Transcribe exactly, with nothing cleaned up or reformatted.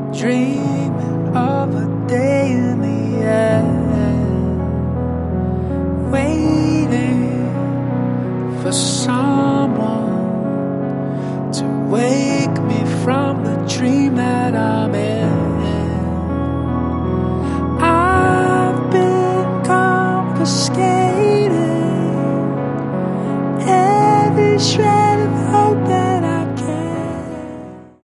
dreaming of a day in the end, waiting for someone to wake me from the dream that I'm in. I've been confiscated every shred